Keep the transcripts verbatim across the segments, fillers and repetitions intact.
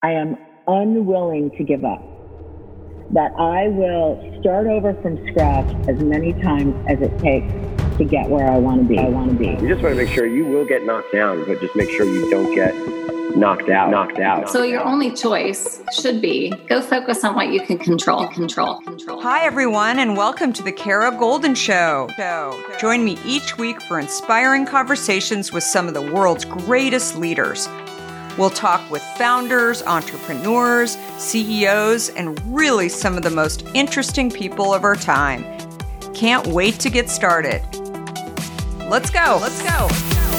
I am unwilling to give up, that I will start over from scratch as many times as it takes to get where I want to be. I want to be. You just want to make sure you will get knocked down, but just make sure you don't get knocked out, knocked out. So your only choice should be go focus on what you can control, control, control. Hi, everyone, and welcome to the Kara Goldin Show. Join me each week for inspiring conversations with some of the world's greatest leaders. We'll talk with founders, entrepreneurs, C E Os, and really some of the most interesting people of our time. Can't wait to get started. Let's go. Let's go.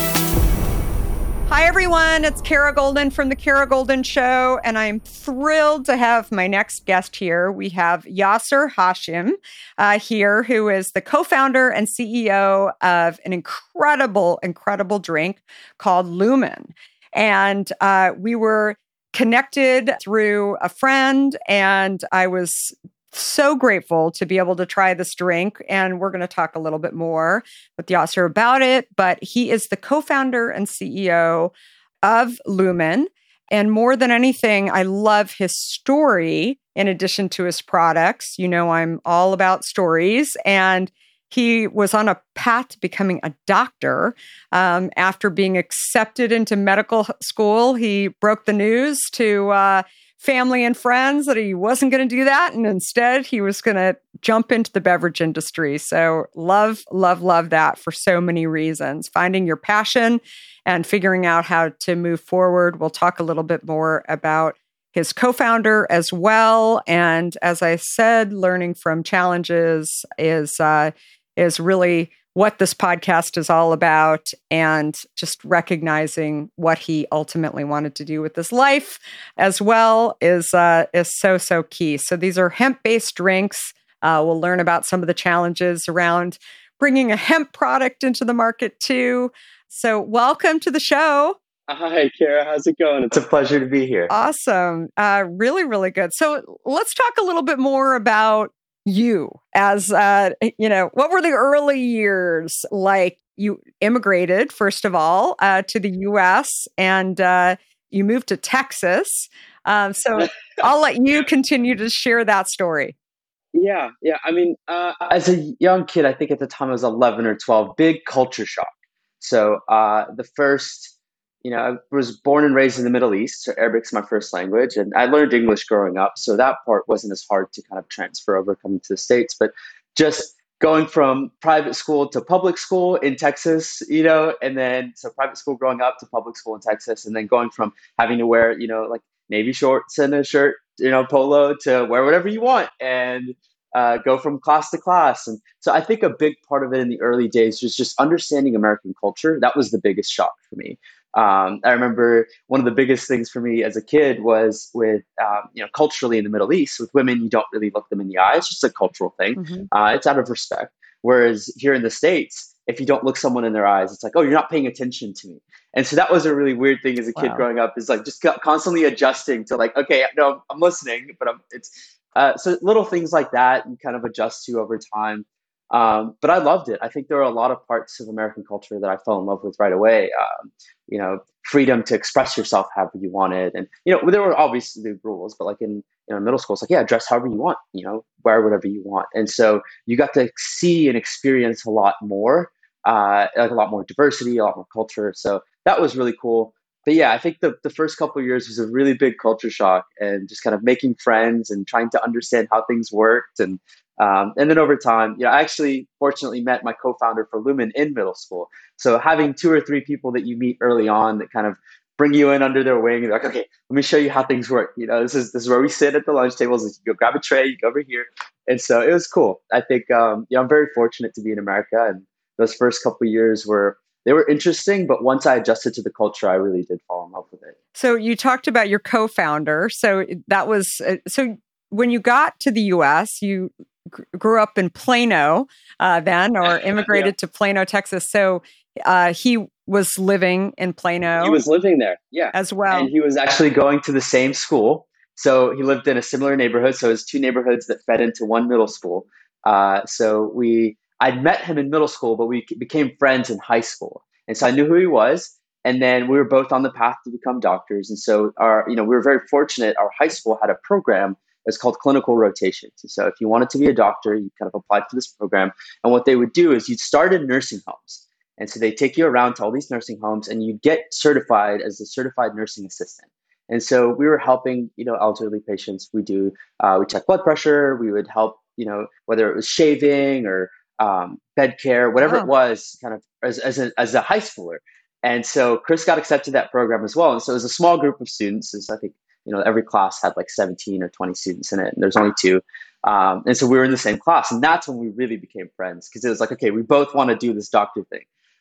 Hi, everyone. It's Kara Goldin from The Kara Goldin Show, and I'm thrilled to have my next guest here. We have Yasser Hashim uh, here, who is the co-founder and C E O of an incredible, incredible drink called Lumen. And uh, we were connected through a friend, and I was so grateful to be able to try this drink. And we're going to talk a little bit more with Yasser about it. But he is the co-founder and C E O of Lumen. And more than anything, I love his story in addition to his products. You know, I'm all about stories. And he was on a path to becoming a doctor. Um, after being accepted into medical school, he broke the news to uh, family and friends that he wasn't going to do that. And instead, he was going to jump into the beverage industry. So love, love, love that for so many reasons. Finding your passion and figuring out how to move forward. We'll talk a little bit more about his co-founder as well. And as I said, learning from challenges is uh, is really what this podcast is all about, and just recognizing what he ultimately wanted to do with his life as well is uh, is so, so key. So these are hemp-based drinks. Uh, we'll learn about some of the challenges around bringing a hemp product into the market too. So welcome to the show. Hi, Kara. How's it going? It's a pleasure to be here. Awesome. Uh, really, really good. So let's talk a little bit more about you as, uh, you know, what were the early years like? You immigrated, first of all, uh, to the U S and uh, you moved to Texas. Um, so I'll let you continue to share that story. Yeah. Yeah. I mean, uh, as a young kid, I think at the time I was eleven or twelve, big culture shock. So uh, the first, you know, I was born and raised in the Middle East, so Arabic's my first language, and I learned English growing up, so that part wasn't as hard to kind of transfer over coming to the States. But just going from private school to public school in Texas, you know, and then so private school growing up to public school in Texas, and then going from having to wear, you know, like Navy shorts and a shirt, you know, polo to wear whatever you want and uh, go from class to class. And so I think a big part of it in the early days was just understanding American culture. That was the biggest shock for me. Um, I remember one of the biggest things for me as a kid was with, um, you know, culturally in the Middle East, with women, you don't really look them in the eye. It's just a cultural thing. Mm-hmm. Uh, it's out of respect. Whereas here in the States, if you don't look someone in their eyes, it's like, oh, you're not paying attention to me. And so that was a really weird thing as a kid wow. growing up, is like just constantly adjusting to like, okay, no, I'm listening, but I'm, it's, uh, so little things like that you kind of adjust to over time. Um, but I loved it. I think there are a lot of parts of American culture that I fell in love with right away. Um, you know, freedom to express yourself however you wanted. And, you know, there were obviously rules, but like in, you know, middle school, it's like, yeah, dress however you want, you know, wear whatever you want. And so you got to see and experience a lot more, uh, like a lot more diversity, a lot more culture. So that was really cool. But yeah, I think the, the first couple of years was a really big culture shock, and just kind of making friends and trying to understand how things worked. And Um, and then over time, you know, I actually fortunately met my co-founder for Lumen in middle school. So having two or three people that you meet early on that kind of bring you in under their wing and they're like, okay, let me show you how things work. You know, this is this is where we sit at the lunch tables. You go grab a tray, you go over here. And so it was cool. I think, um, you know, I'm very fortunate to be in America. And those first couple of years were, they were interesting. But once I adjusted to the culture, I really did fall in love with it. So you talked about your co-founder. So that was, uh, so when you got to the U S, you grew up in Plano uh, then, or immigrated yeah. to Plano, Texas. So uh, he was living in Plano. He was living there, yeah. As well. And he was actually going to the same school. So he lived in a similar neighborhood. So it was two neighborhoods that fed into one middle school. Uh, so we, I'd met him in middle school, but we became friends in high school. And so I knew who he was. And then we were both on the path to become doctors. And so our, you know, we were very fortunate. Our high school had a program that's called clinical rotations. And so if you wanted to be a doctor, you kind of applied for this program. And what they would do is you'd start in nursing homes. And so they take you around to all these nursing homes and you get certified as a certified nursing assistant. And so we were helping, you know, elderly patients. We do, uh, we check blood pressure. We would help, you know, whether it was shaving or um, bed care, whatever Wow. it was, kind of as as a, as a high schooler. And so Chris got accepted to that program as well. And so it was a small group of students. It's, I think, you know, every class had like seventeen or twenty students in it. And there's only two. Um, and so we were in the same class. And that's when we really became friends, because it was like, okay, we both want to do this doctor thing.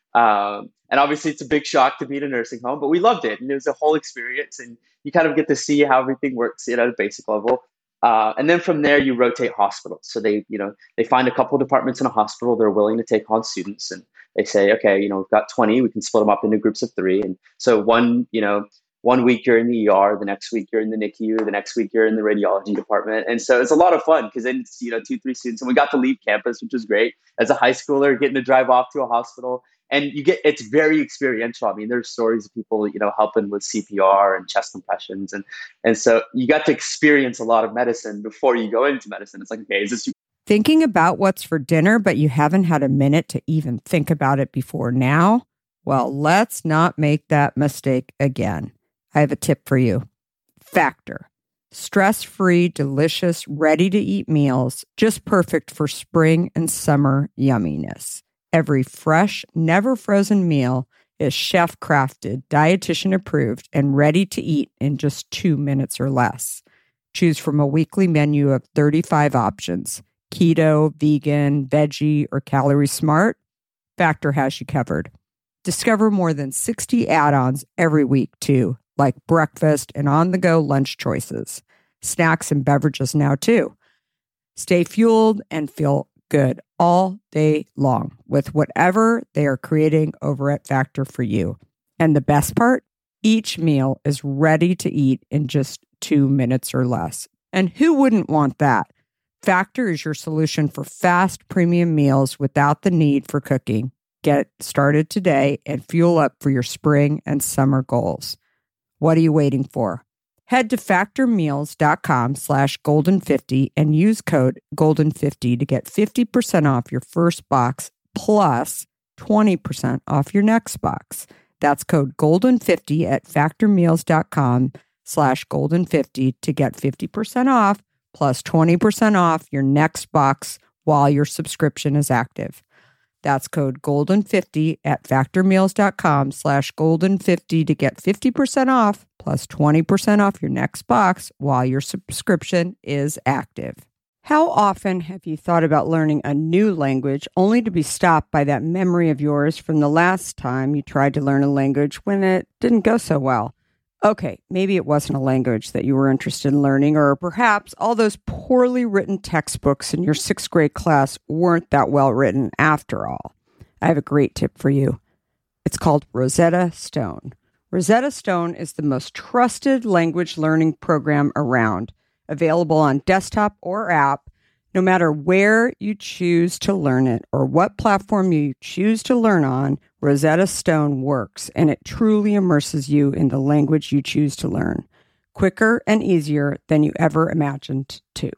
Um, and obviously it's a big shock to be in a nursing home, but we loved it. And it was a whole experience. And you kind of get to see how everything works, you know, at a basic level. Uh, and then from there, you rotate hospitals. So they, you know, they find a couple of departments in a hospital. They're willing to take on students, and they say, okay, you know, we've got twenty, we can split them up into groups of three. And so one, you know, one week you're in the E R, the next week you're in the N I C U, the next week you're in the radiology department. And so it's a lot of fun, because then it's, you know, two, three students, and we got to leave campus, which was great as a high schooler, getting to drive off to a hospital. And you get, it's very experiential. I mean, there's stories of people, you know, helping with C P R and chest compressions. And, and so you got to experience a lot of medicine before you go into medicine. It's like, okay, is this... Thinking about what's for dinner, but you haven't had a minute to even think about it before now? Well, let's not make that mistake again. I have a tip for you. Factor. Stress-free, delicious, ready-to-eat meals, just perfect for spring and summer yumminess. Every fresh, never frozen meal is chef-crafted, dietitian-approved, and ready to eat in just two minutes or less. Choose from a weekly menu of thirty-five options. Keto, vegan, veggie, or calorie smart, Factor has you covered. Discover more than sixty add-ons every week, too, like breakfast and on-the-go lunch choices. Snacks and beverages now, too. Stay fueled and feel good all day long with whatever they are creating over at Factor for you. And the best part? Each meal is ready to eat in just two minutes or less. And who wouldn't want that? Factor is your solution for fast premium meals without the need for cooking. Get started today and fuel up for your spring and summer goals. What are you waiting for? Head to factormeals.com slash golden50 and use code golden fifty to get fifty percent off your first box plus twenty percent off your next box. That's code golden fifty at factormeals.com slash golden50 to get fifty percent off plus twenty percent off your next box while your subscription is active. That's code golden fifty at factormeals.com slash golden50 to get fifty percent off plus twenty percent off your next box while your subscription is active. How often have you thought about learning a new language only to be stopped by that memory of yours from the last time you tried to learn a language when it didn't go so well? Okay, maybe it wasn't a language that you were interested in learning, or perhaps all those poorly written textbooks in your sixth grade class weren't that well written after all. I have a great tip for you. It's called Rosetta Stone. Rosetta Stone is the most trusted language learning program around, available on desktop or app, no matter where you choose to learn it or what platform you choose to learn on. Rosetta Stone works, and it truly immerses you in the language you choose to learn, quicker and easier than you ever imagined to.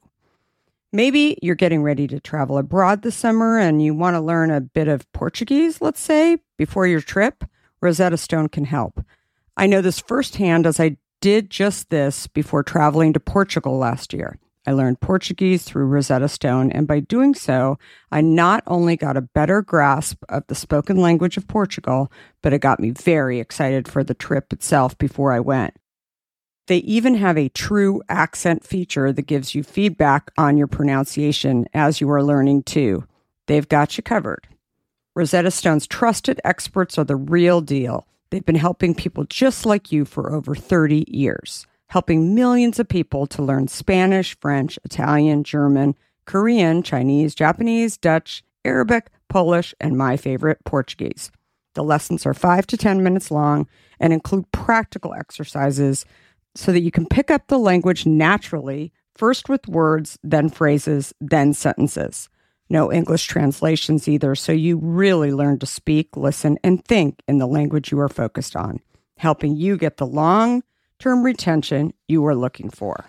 Maybe you're getting ready to travel abroad this summer and you want to learn a bit of Portuguese, let's say, before your trip. Rosetta Stone can help. I know this firsthand, as I did just this before traveling to Portugal last year. I learned Portuguese through Rosetta Stone, and by doing so, I not only got a better grasp of the spoken language of Portugal, but it got me very excited for the trip itself before I went. They even have a true accent feature that gives you feedback on your pronunciation as you are learning too. They've got you covered. Rosetta Stone's trusted experts are the real deal. They've been helping people just like you for over thirty years. Helping millions of people to learn Spanish, French, Italian, German, Korean, Chinese, Japanese, Dutch, Arabic, Polish, and my favorite, Portuguese. The lessons are five to ten minutes long and include practical exercises so that you can pick up the language naturally, first with words, then phrases, then sentences. No English translations either, so you really learn to speak, listen, and think in the language you are focused on, helping you get the long-term retention you are looking for.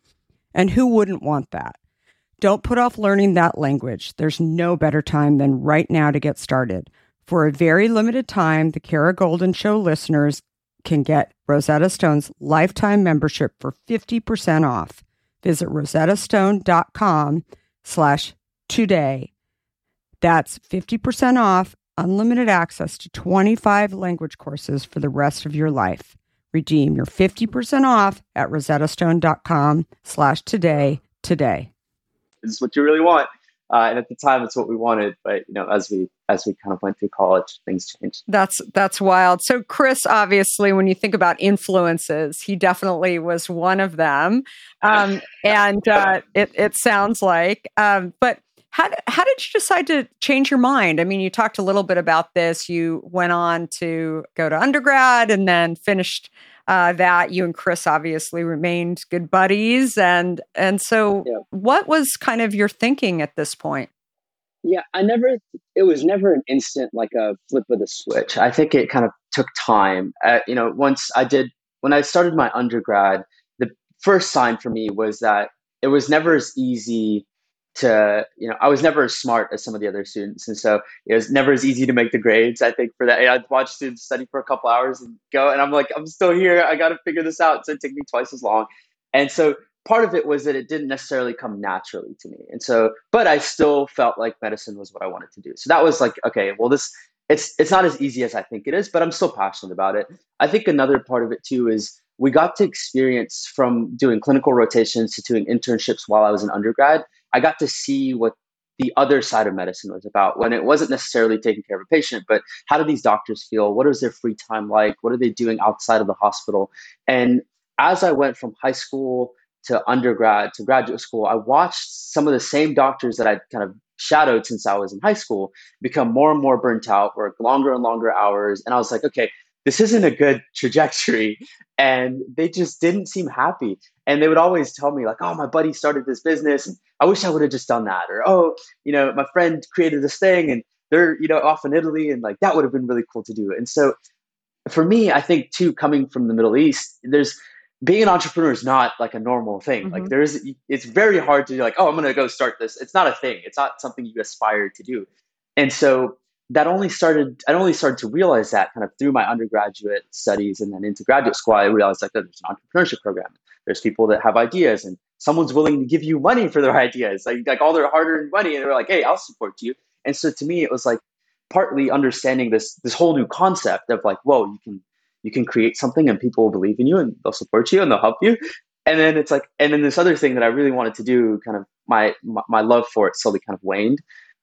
And who wouldn't want that? Don't put off learning that language. There's no better time than right now to get started. For a very limited time, the Kara Goldin Show listeners can get Rosetta Stone's lifetime membership for fifty percent off. Visit rosettastone.com slash today. That's fifty percent off, unlimited access to twenty-five language courses for the rest of your life. Redeem your fifty percent off at rosettastone.com slash today today. This is what you really want. Uh, and at the time, it's what we wanted. But, you know, as we as we kind of went through college, things changed. That's that's wild. So Chris, obviously, when you think about influences, he definitely was one of them. Um, and uh, it, it sounds like. Um, but how, how did you decide to change your mind? I mean, you talked a little bit about this. You went on to go to undergrad and then finished uh, that. You and Chris obviously remained good buddies. And, and so yeah. What was kind of your thinking at this point? Yeah, I never, it was never an instant, like a flip of the switch. I think it kind of took time. Uh, you know, once I did, when I started my undergrad, the first sign for me was that it was never as easy to, you know, I was never as smart as some of the other students. And so it was never as easy to make the grades. I think for that, I'd watch students study for a couple hours and go, and I'm like, I'm still here. I got to figure this out. So it took me twice as long. And so part of it was that it didn't necessarily come naturally to me. And so, but I still felt like medicine was what I wanted to do. So that was like, okay, well, this, it's, it's not as easy as I think it is, but I'm still passionate about it. I think another part of it too is we got to experience, from doing clinical rotations to doing internships while I was an undergrad, I got to see what the other side of medicine was about, when it wasn't necessarily taking care of a patient, but how do these doctors feel? What is their free time like? What are they doing outside of the hospital? And as I went from high school to undergrad to graduate school, I watched some of the same doctors that I'd kind of shadowed since I was in high school become more and more burnt out, work longer and longer hours. And I was like, okay, this isn't a good trajectory. And they just didn't seem happy. And they would always tell me like, oh, my buddy started this business, and I wish I would have just done that. Or, oh, you know, my friend created this thing and they're, you know, off in Italy, and like, that would have been really cool to do. And so for me, I think too, coming from the Middle East, there's, being an entrepreneur is not like a normal thing. Mm-hmm. Like there's, it's very hard to be like, oh, I'm going to go start this. It's not a thing. It's not something you aspire to do. And so that only started, I only started to realize that kind of through my undergraduate studies, and then into graduate school, I realized like, oh, there's an entrepreneurship program. There's people that have ideas, and someone's willing to give you money for their ideas, like, like all their hard-earned money. And they're like, hey, I'll support you. And so to me, it was like partly understanding this, this whole new concept of like, whoa, you can, you can create something and people will believe in you and they'll support you and they'll help you. And then it's like, and then this other thing that I really wanted to do, kind of my, my, my love for it slowly kind of waned.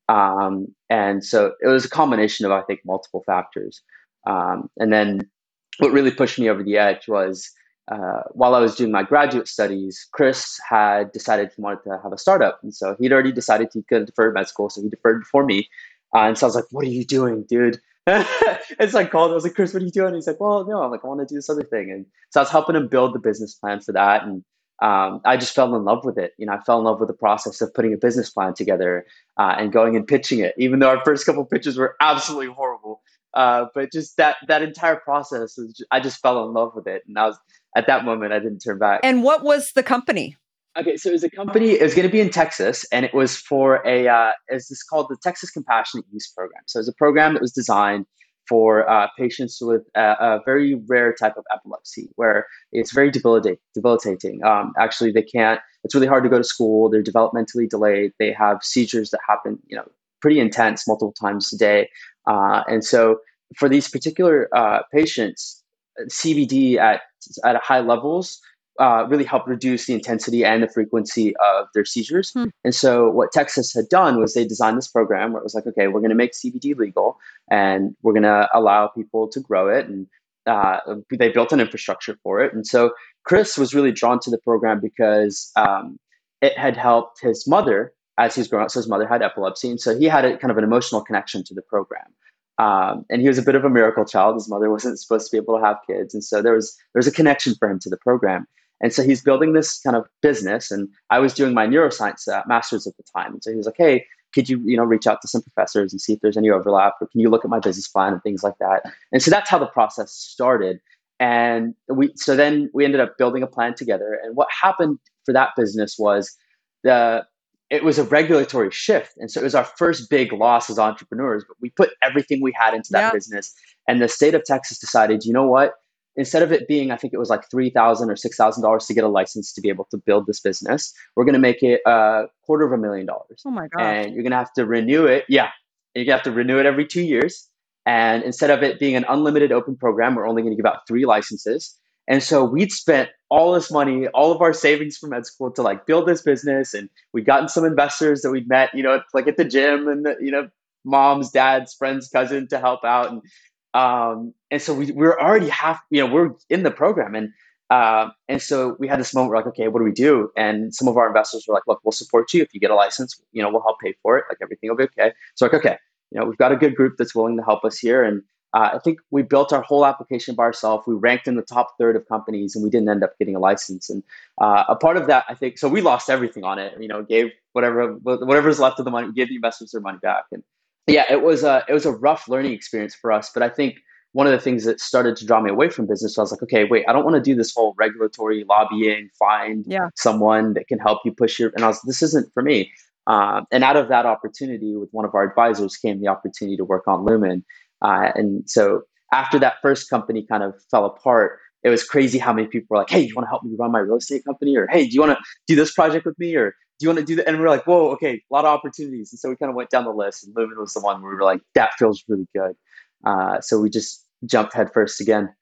Um, and so it was a combination of, I think, multiple factors. Um, and then what really pushed me over the edge was uh, while I was doing my graduate studies, Chris had decided he wanted to have a startup. And so he'd already decided he could defer med school. So he deferred before me. Uh, and so I was like, what are you doing, dude? And so I called, I was like, Chris, what are you doing? And he's like, well, no, I'm like, I want to do this other thing. And so I was helping him build the business plan for that. And um, I just fell in love with it. You know, I fell in love with the process of putting a business plan together uh, and going and pitching it, even though our first couple of pitches were absolutely horrible. Uh, but just that, that entire process, was just, I just fell in love with it. And I was, at that moment, I didn't turn back. And what was the company? Okay, so it was a company, it was going to be in Texas, and it was for a, uh, it's this called the Texas Compassionate Use Program. So it was a program that was designed for uh, patients with a, a very rare type of epilepsy, where it's very debilitating. debilitating. Um, actually, they can't, it's really hard to go to school. They're developmentally delayed. They have seizures that happen, you know, pretty intense multiple times a day. Uh, and so for these particular uh, patients, C B D at, at high levels Uh, really help reduce the intensity and the frequency of their seizures. Hmm. And so what Texas had done was they designed this program where it was like, okay, we're going to make C B D legal and we're going to allow people to grow it. And uh, they built an infrastructure for it. And so Chris was really drawn to the program because um, it had helped his mother as he's growing up. So his mother had epilepsy. And so he had a kind of an emotional connection to the program. Um, and he was a bit of a miracle child. His mother wasn't supposed to be able to have kids. And so there was, there was a connection for him to the program. And so he's building this kind of business, and I was doing my neuroscience uh, master's at the time. And so he was like, hey, could you, you know, reach out to some professors and see if there's any overlap, or can you look at my business plan and things like that? And so that's how the process started. And we, so then we ended up building a plan together. And what happened for that business was the, it was a regulatory shift. And so it was our first big loss as entrepreneurs, but we put everything we had into that Yep. business. And the state of Texas decided, you know what? Instead of it being, I think it was like three thousand dollars or six thousand dollars to get a license to be able to build this business, we're going to make it a quarter of a million dollars. Oh my gosh. And you're going to have to renew it. Yeah. You're going to have to renew it every two years. And instead of it being an unlimited open program, we're only going to give out three licenses. And so we'd spent all this money, all of our savings from med school to like build this business. And we'd gotten some investors that we'd met, you know, like at the gym, and, the, you know, moms, dads, friends, cousin to help out. And um, and so we, we're already half, you know, we're in the program. And uh, and so we had this moment where like, okay, what do we do? And some of our investors were like, look, we'll support you. If you get a license, you know, we'll help pay for it. Like everything will be okay. So like, okay, you know, we've got a good group that's willing to help us here. And uh, I think we built our whole application by ourselves. We ranked in the top third of companies, and we didn't end up getting a license. And uh, a part of that, I think, so we lost everything on it. You know, gave whatever whatever's left of the money, we gave the investors their money back. And yeah, it was a it was a rough learning experience for us. But I think one of the things that started to draw me away from business, so I was like, okay, wait, I don't want to do this whole regulatory lobbying, find Yeah. someone that can help you push your. And I was, this isn't for me. Um, and out of that opportunity, with one of our advisors, came the opportunity to work on Lumen. Uh, and so after that first company kind of fell apart, it was crazy how many people were like, hey, do you want to help me run my real estate company? Or, hey, do you want to do this project with me? Or do you want to do that? And we we're like, whoa, okay, a lot of opportunities. And so we kind of went down the list, and Lumen was the one where we were like, that feels really good. Uh, so we just jumped headfirst again.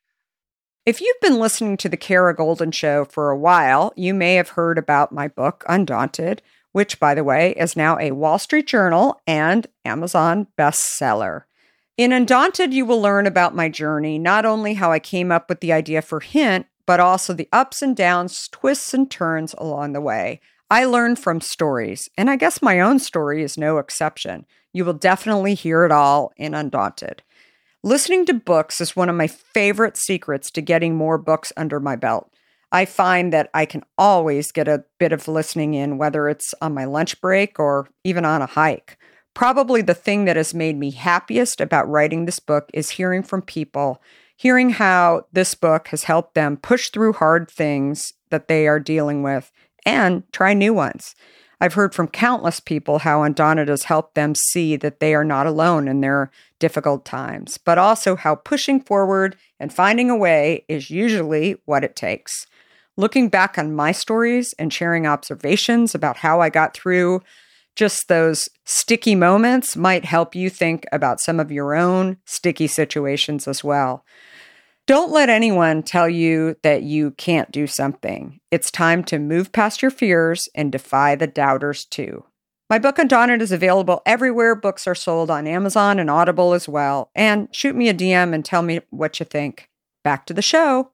If you've been listening to the Kara Goldin Show for a while, you may have heard about my book, Undaunted, which, by the way, is now a Wall Street Journal and Amazon bestseller. In Undaunted, you will learn about my journey, not only how I came up with the idea for Hint, but also the ups and downs, twists and turns along the way. I learned from stories, and I guess my own story is no exception. You will definitely hear it all in Undaunted. Listening to books is one of my favorite secrets to getting more books under my belt. I find that I can always get a bit of listening in, whether it's on my lunch break or even on a hike. Probably the thing that has made me happiest about writing this book is hearing from people, hearing how this book has helped them push through hard things that they are dealing with and try new ones. I've heard from countless people how Undaunted has helped them see that they are not alone in their difficult times, but also how pushing forward and finding a way is usually what it takes. Looking back on my stories and sharing observations about how I got through just those sticky moments might help you think about some of your own sticky situations as well. Don't let anyone tell you that you can't do something. It's time to move past your fears and defy the doubters too. My book Undaunted is available everywhere books are sold, on Amazon and Audible as well. And shoot me a D M and tell me what you think. Back to the show.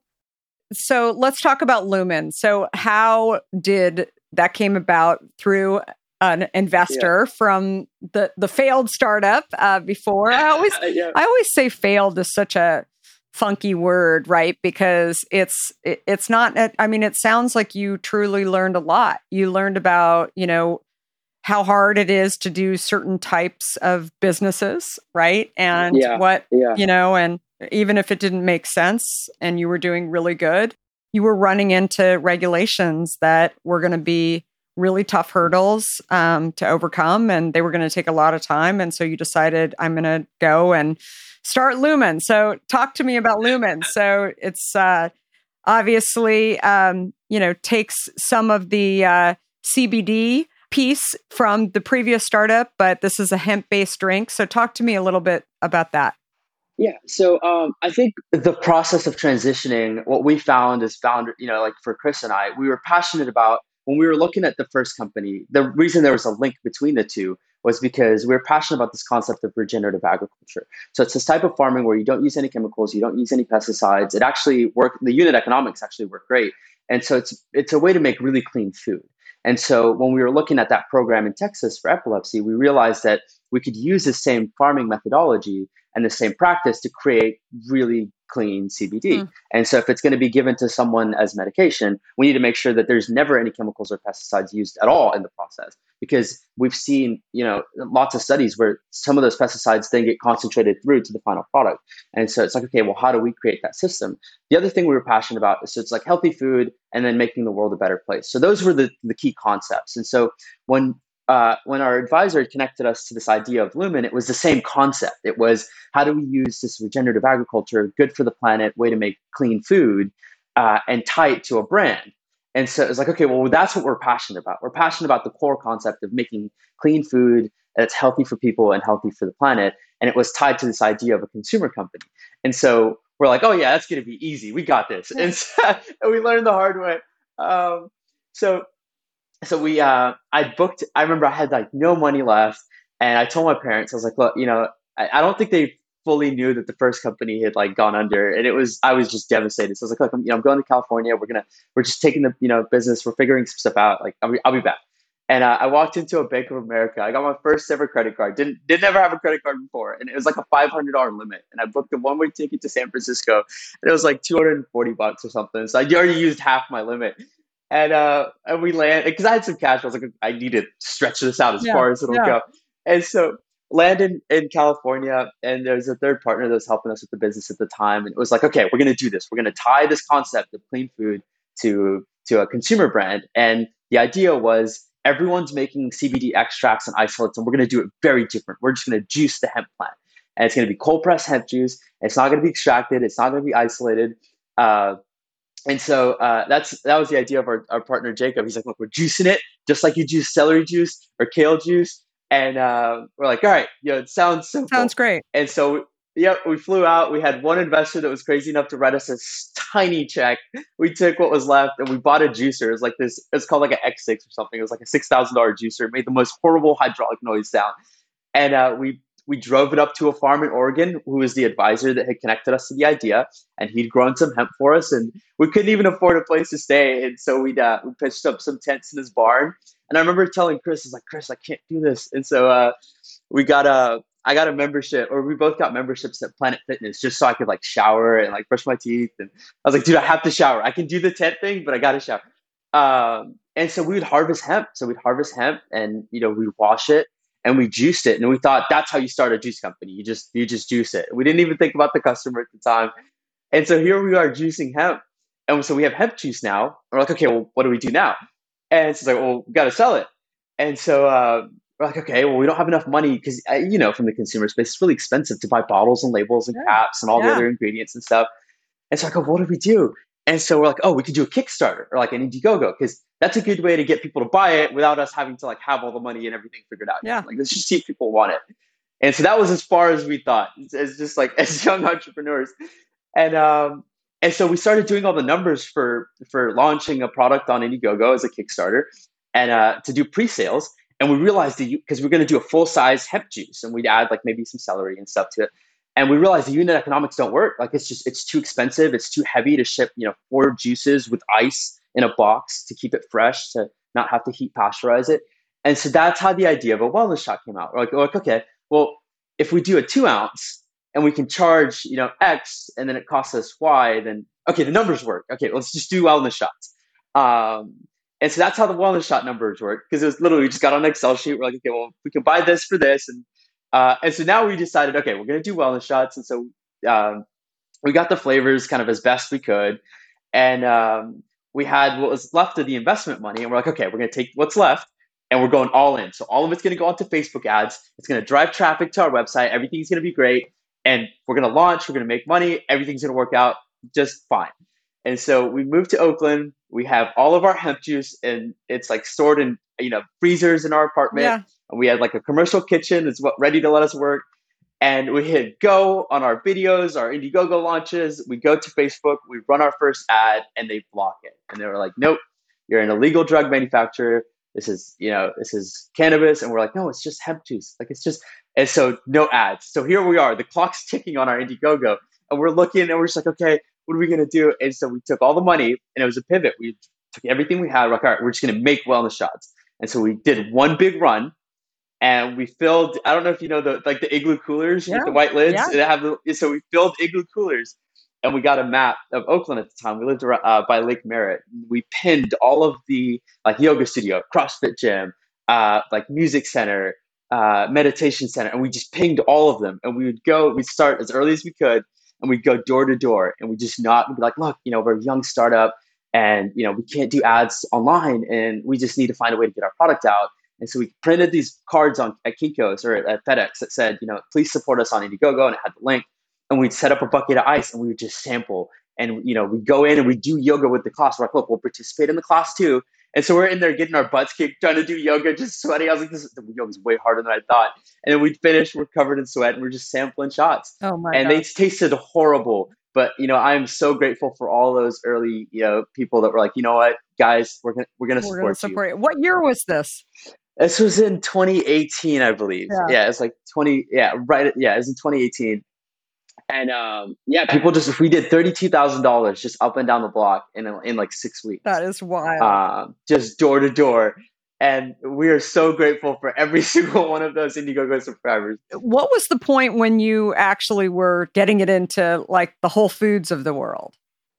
So let's talk about Lumen. So how did that came about? Through an investor yeah. from the, the failed startup uh, before. I always yeah. I always say failed is such a funky word, right? Because it's it, it's not. I mean, it sounds like you truly learned a lot. You learned about, you know, how hard it is to do certain types of businesses, right? And yeah. what yeah. you know, and even if it didn't make sense and you were doing really good, you were running into regulations that were going to be really tough hurdles um, to overcome, and they were going to take a lot of time. And so you decided, I'm going to go and start Lumen. So talk to me about Lumen. So it's uh, obviously, um, you know, takes some of the uh, C B D piece from the previous startup, but this is a hemp-based drink. So talk to me a little bit about that. Yeah. So um, I think the process of transitioning, what we found is found, you know, like for Chris and I, we were passionate about, when we were looking at the first company, the reason there was a link between the two was because we were passionate about this concept of regenerative agriculture. So it's this type of farming where you don't use any chemicals, you don't use any pesticides. It actually work. The unit economics actually work great. And so it's it's a way to make really clean food. And so when we were looking at that program in Texas for epilepsy, we realized that we could use the same farming methodology and the same practice to create really clean C B D. Mm. And so if it's going to be given to someone as medication, we need to make sure that there's never any chemicals or pesticides used at all in the process, because we've seen, you know, lots of studies where some of those pesticides then get concentrated through to the final product. And so it's like, okay, well, how do we create that system? The other thing we were passionate about, so it's like healthy food and then making the world a better place. So those were the, the key concepts. And so when uh, when our advisor connected us to this idea of Lumen, it was the same concept. It was, how do we use this regenerative agriculture, good for the planet, way to make clean food, uh, and tie it to a brand? And so it's like, okay, well, that's what we're passionate about. We're passionate about the core concept of making clean food that's healthy for people and healthy for the planet. And it was tied to this idea of a consumer company. And so we're like, oh yeah, that's going to be easy. We got this. And, so, and we learned the hard way. Um, so so we, uh, I booked, I remember I had like no money left. And I told my parents, I was like, look, you know, I, I don't think they fully knew that the first company had like gone under, and it was, I was just devastated. So I was like, look, I'm, you know, I'm going to California. We're gonna, we're just taking the, you know, business. We're figuring some stuff out. Like, I'll be, I'll be back. And uh, I walked into a Bank of America. I got my first ever credit card. Didn't, did never have a credit card before, and it was like a five hundred dollars limit. And I booked a one way ticket to San Francisco, and it was like two hundred forty bucks or something. So I already used half my limit. And uh, and we land because I had some cash. I was like, I need to stretch this out as Yeah, far as it'll yeah. go. And so land in, in California, and there's a third partner that was helping us with the business at the time. And it was like, okay, we're going to do this. We're going to tie this concept of clean food to, to a consumer brand. And the idea was everyone's making C B D extracts and isolates, and we're going to do it very different. We're just going to juice the hemp plant. And it's going to be cold pressed hemp juice. It's not going to be extracted. It's not going to be isolated. Uh, and so uh, that's that was the idea of our, our partner, Jacob. He's like, look, we're juicing it just like you juice celery juice or kale juice. And uh, we're like, all right, you know, it sounds simple. Sounds great. And so, yeah, we flew out. We had one investor that was crazy enough to write us a tiny check. We took what was left and we bought a juicer. It was like this, it's called like an X six or something. It was like a six thousand dollars juicer. It made the most horrible hydraulic noise sound. And uh, we we drove it up to a farm in Oregon, who was the advisor that had connected us to the idea. And he'd grown some hemp for us. And we couldn't even afford a place to stay. And so we'd, uh, we pitched up some tents in his barn. And I remember telling Chris, I was like, Chris, I can't do this. And so uh, we got a, I got a membership, or we both got memberships at Planet Fitness just so I could like shower and like brush my teeth. And I was like, dude, I have to shower. I can do the tent thing, but I got to shower. Um, and so we would harvest hemp. So we'd harvest hemp and, you know, we'd wash it and we juiced it. And we thought that's how you start a juice company. You just, you just juice it. We didn't even think about the customer at the time. And so here we are juicing hemp. And so we have hemp juice now. And we're like, okay, well, what do we do now? And it's like, well, we got to sell it. And so uh, we're like, okay, well, we don't have enough money because, uh, you know, from the consumer space, it's really expensive to buy bottles and labels and Yeah. caps and all Yeah. the other ingredients and stuff. And so I go, what do we do? And so we're like, oh, we could do a Kickstarter or like an Indiegogo, because that's a good way to get people to buy it without us having to like have all the money and everything figured out. Yeah. Like, let's just see if people want it. And so that was as far as we thought. It's, it's just like as young entrepreneurs. And um, and so we started doing all the numbers for for launching a product on Indiegogo as a Kickstarter and uh, to do pre-sales. And we realized that because we're going to do a full size hemp juice and we'd add like maybe some celery and stuff to it. And we realized the unit economics don't work. Like it's just, it's too expensive. It's too heavy to ship, you know, four juices with ice in a box to keep it fresh, to not have to heat pasteurize it. And so that's how the idea of a wellness shot came out. We're like, we're like, okay, well, if we do a two ounce and we can charge, you know, X and then it costs us Y, then, okay, the numbers work. Okay, let's just do wellness shots. Um, and so that's how the wellness shot numbers work. Because it was literally, we just got on an Excel sheet. We're like, okay, well, we can buy this for this. And Uh, and so now we decided, okay, we're going to do wellness shots. And so um, we got the flavors kind of as best we could. And um, we had what was left of the investment money. And we're like, okay, we're going to take what's left and we're going all in. So all of it's going to go onto Facebook ads. It's going to drive traffic to our website. Everything's going to be great. And we're going to launch. We're going to make money. Everything's going to work out just fine. And so we moved to Oakland. We have all of our hemp juice and it's like stored in, you know, freezers in our apartment. Yeah. And we had like a commercial kitchen that's what ready to let us work. And we hit go on our videos, our Indiegogo launches. We go to Facebook, we run our first ad and they block it. And they were like, nope, you're an illegal drug manufacturer. This is, you know, this is cannabis. And we're like, no, it's just hemp juice. Like it's just, and so no ads. So here we are, the clock's ticking on our Indiegogo and we're looking and we're just like, okay, what are we going to do? And so we took all the money and it was a pivot. We took everything we had. We're like, all right, we're just going to make wellness shots. And so we did one big run. And we filled, I don't know if you know, the like the igloo coolers Yeah. with the white lids. Yeah. And have the, so we filled igloo coolers and we got a map of Oakland at the time. We lived around, uh, by Lake Merritt. We pinned all of the like yoga studio, CrossFit gym, uh, like music center, uh, meditation center, and we just pinged all of them. And we would go, we'd start as early as we could, and we'd go door to door, and we just knock and be like, look, you know, we're a young startup, and you know, we can't do ads online, and we just need to find a way to get our product out. And so we printed these cards on at Kinko's or at FedEx that said, you know, please support us on Indiegogo, and it had the link. And we'd set up a bucket of ice, and we would just sample. And you know, we go in and we do yoga with the class. We're like, look, we'll participate in the class too. And so we're in there getting our butts kicked, trying to do yoga, just sweating. I was like, this the yoga was way harder than I thought. And then we'd finish, we're covered in sweat, and we're just sampling shots. Oh my and gosh. They tasted horrible. But you know, I'm so grateful for all those early, you know, people that were like, you know what, guys, we're gonna we're gonna We're support, gonna support you. you. What year was this? This was in twenty eighteen, I believe. Yeah, yeah it's like twenty. Yeah, right. Yeah, it was in twenty eighteen. And um, yeah, people just we did thirty-two thousand dollars just up and down the block in in like six weeks. That is wild. Uh, just door to door, and we are so grateful for every single one of those Indiegogo subscribers. What was the point when you actually were getting it into like the Whole Foods of the world?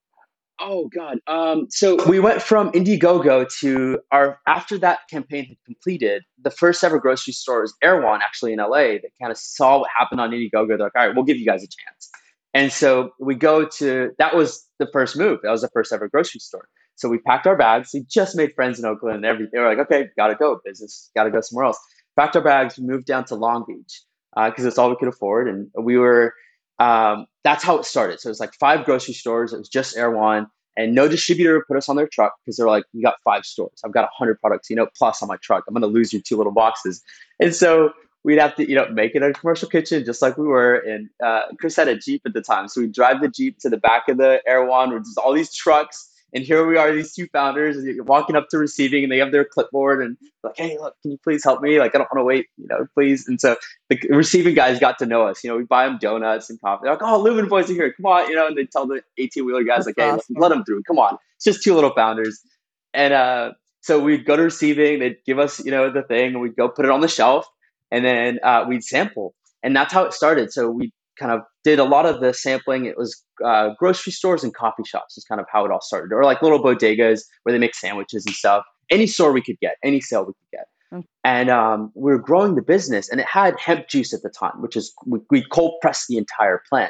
Oh God! Um, so we went from Indiegogo to our after that campaign had completed. The first ever grocery store was Erewhon, actually in L A, that kind of saw what happened on Indiegogo. They're like, all right, we'll give you guys a chance. And so we go to that was the first move. That was the first ever grocery store. So we packed our bags. We just made friends in Oakland and everything. They were like, okay, gotta go, business, gotta go somewhere else. Packed our bags. We moved down to Long Beach because uh, it's all we could afford, and we were. Um, that's how it started. So it was like five grocery stores. It was just Erewhon, and no distributor put us on their truck because they're like, you got five stores. I've got a hundred products, you know, plus on my truck. I'm going to lose your two little boxes. And so we'd have to, you know, make it a commercial kitchen just like we were. And uh, Chris had a Jeep at the time. So we drive the Jeep to the back of the Erewhon with just all these trucks. And here we are, these two founders, and you're walking up to receiving, and they have their clipboard, and like, hey, look, can you please help me? Like, I don't want to wait, you know, please. And so the receiving guys got to know us. You know, we buy them donuts and coffee. They're like, oh, Lumen Boys are here. Come on, you know. And they tell the eighteen-wheeler guys, That's like, hey, awesome. let them through. Come on. It's just two little founders. And uh, so we'd go to receiving. They'd give us, you know, the thing, and we'd go put it on the shelf, and then uh, we'd sample. And that's how it started. So we kind of did a lot of the sampling. It was uh, grocery stores and coffee shops is kind of how it all started, or like little bodegas where they make sandwiches and stuff. Any store we could get, any sale we could get. Okay. And um, we were growing the business, and it had hemp juice at the time, which is we, we cold pressed the entire plant.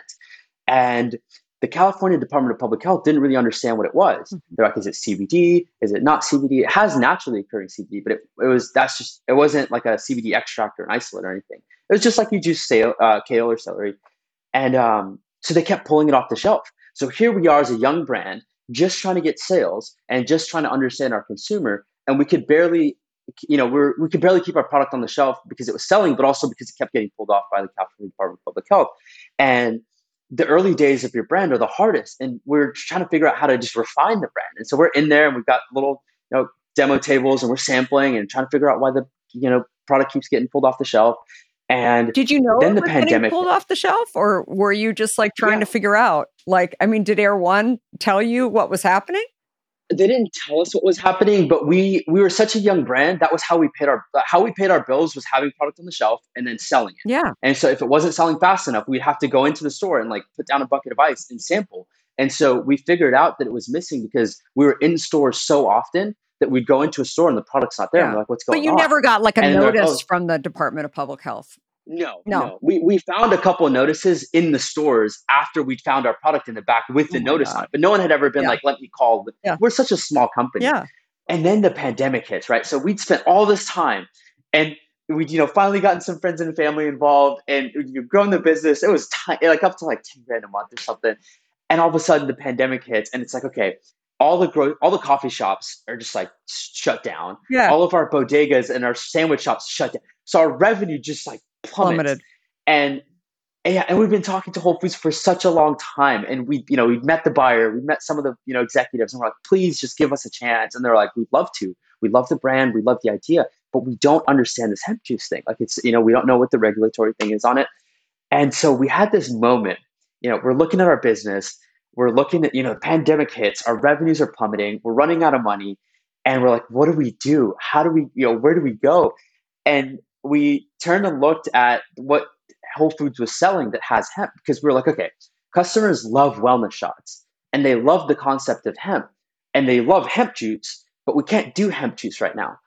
And the California Department of Public Health didn't really understand what it was. Mm-hmm. They're like, is it C B D? Is it not C B D? It has naturally occurring C B D, but it, it was that's just it wasn't like a C B D extract or an isolate or anything. It was just like you juice sale, uh, kale or celery. And um, so they kept pulling it off the shelf. So here we are as a young brand, just trying to get sales and just trying to understand our consumer. And we could barely, you know, we're, we could barely keep our product on the shelf because it was selling, but also because it kept getting pulled off by the California Department of Public Health. And the early days of your brand are the hardest. And we're trying to figure out how to just refine the brand. And so we're in there, and we've got little, you know, demo tables, and we're sampling and trying to figure out why the, you know, product keeps getting pulled off the shelf. And did you know then it the was pandemic getting pulled off the shelf, or were you just like trying yeah. to figure out? Like, I mean, did Erewhon tell you what was happening? They didn't tell us what was happening, but we we were such a young brand. That was how we paid our how we paid our bills was having product on the shelf and then selling it. Yeah. And so if it wasn't selling fast enough, we'd have to go into the store and like put down a bucket of ice and sample. And so we figured out that it was missing because we were in stores so often that we'd go into a store and the product's not there. Yeah. And we're like, what's going on? But you on? never got like a and notice like, oh, from the Department of Public Health. No, no, no. We we found a couple of notices in the stores after we found our product in the back with the oh notice God. on it. But no one had ever been yeah. like, let me call. Yeah. We're such a small company. Yeah. And then the pandemic hits, right? So we'd spent all this time, and we'd, you know, finally gotten some friends and family involved, and you've grown the business. It was t- like up to like ten grand a month or something. And all of a sudden the pandemic hits, and it's like, okay, all the gro- all the coffee shops are just like shut down. Yeah. All of our bodegas and our sandwich shops shut down. So our revenue just like plummets. Plummeted. And, and yeah, and we've been talking to Whole Foods for such a long time. And we, you know, we've met the buyer, we met some of the, you know, executives, and we're like, please just give us a chance. And they're like, we'd love to. We love the brand, we love the idea, but we don't understand this hemp juice thing. Like it's, you know, we don't know what the regulatory thing is on it. And so we had this moment, you know, we're looking at our business, we're looking at, you know, the pandemic hits, our revenues are plummeting, we're running out of money, and we're like, what do we do? How do we, you know, where do we go? And we turned and looked at what Whole Foods was selling that has hemp, because we were like, okay, customers love wellness shots and they love the concept of hemp and they love hemp juice, but we can't do hemp juice right now.